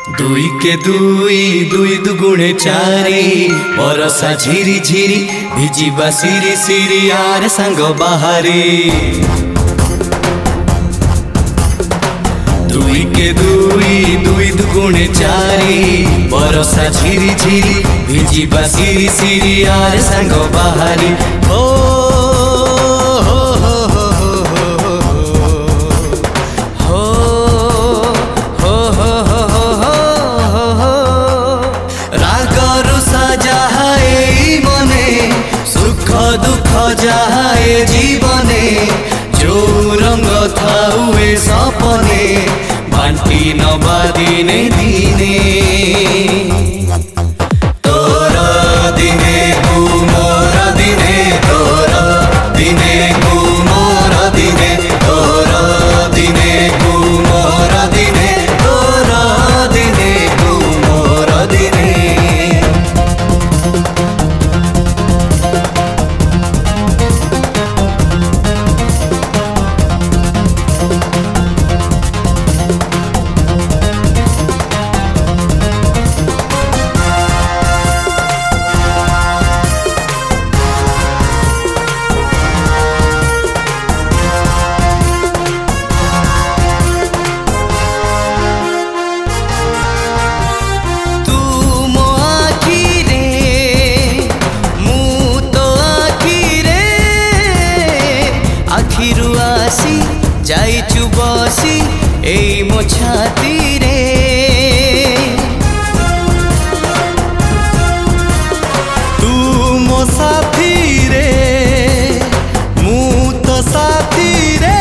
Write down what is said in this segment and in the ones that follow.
दुई के दुई दुई दुगुणे चारि बरसा झिरी झिरी भिजिबा सिरी सिरी यार सांग बाहारी। दुई के दुई दुई दुगुणे चारि बरसा झिरी झिरी भिजिबा सिरी सिरी यार सांग बाहारी। जाए जीवने जो रंग थाउए सपने बांटी नबा दिने दिने तोर दिने कु मोर दिने तोर दिने कु मोर दिने तोर दिने कु मोर दिने तोर दिने कु मोर दिने। जाइचु बसी एई मो छाती रे तू मो साथी रे मु तो साथी रे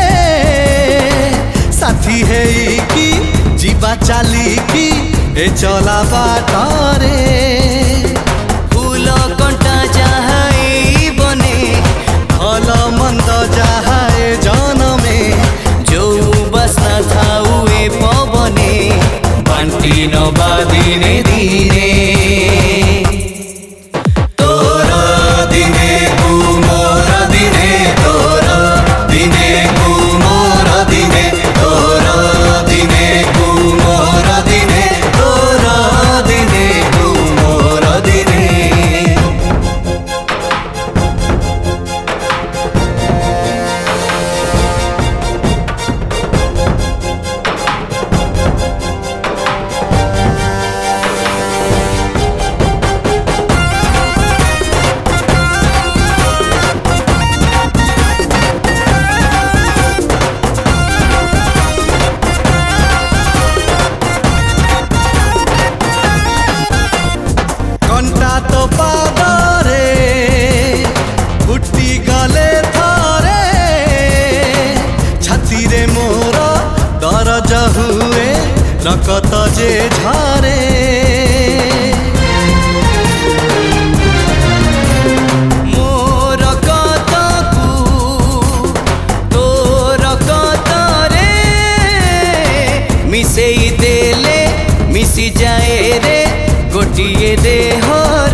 साथी है कि जीवा चाली की ए चला बाट रे फूल कंटा जाए बने भल मंद जाए जनमे थाउए पवने बांटी नबा दिने दिने तोर दिने कु मोर दिने तोर दिने कु मोर दिने तोर दिने कु मोर दिने तोर दिने कु मोर दिने। तो पादरे फुटी गले थरे छाती रे मोर दरज हुए रकत जे झरे मोर कतकु तोर कतरे मिसेई देले मिसी जाए रे गोटिए देह